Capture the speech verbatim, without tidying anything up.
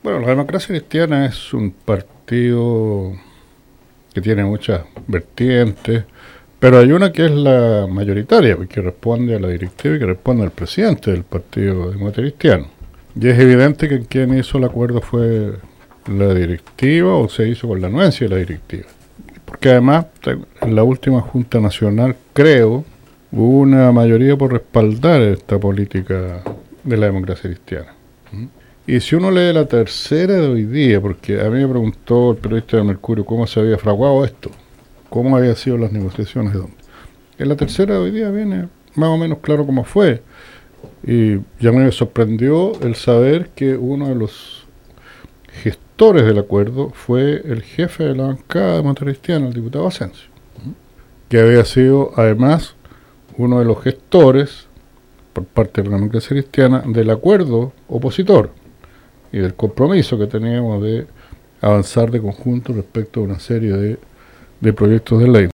Bueno, la Democracia Cristiana es un partido que tiene muchas vertientes, pero hay una que es la mayoritaria, que responde a la directiva y que responde al presidente del Partido Demócrata Cristiano. Y es evidente que quien hizo el acuerdo fue la directiva, o se hizo con la anuencia de la directiva. Porque además, en la última Junta Nacional, creo, hubo una mayoría por respaldar esta política de la Democracia Cristiana. Y si uno lee la tercera de hoy día, porque a mí me preguntó el periodista de Mercurio cómo se había fraguado esto, cómo habían sido las negociaciones, de dónde. En la tercera de hoy día viene más o menos claro cómo fue. Y ya me sorprendió el saber que uno de los gestores del acuerdo fue el jefe de la bancada demócrata cristiana, el diputado Asensio, que había sido además uno de los gestores por parte de la Democracia Cristiana del acuerdo opositor y del compromiso que teníamos de avanzar de conjunto respecto a una serie de, de proyectos de ley.